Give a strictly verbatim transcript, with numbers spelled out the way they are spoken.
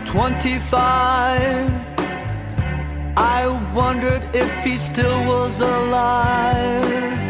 twenty-five. I wondered if he still was alive.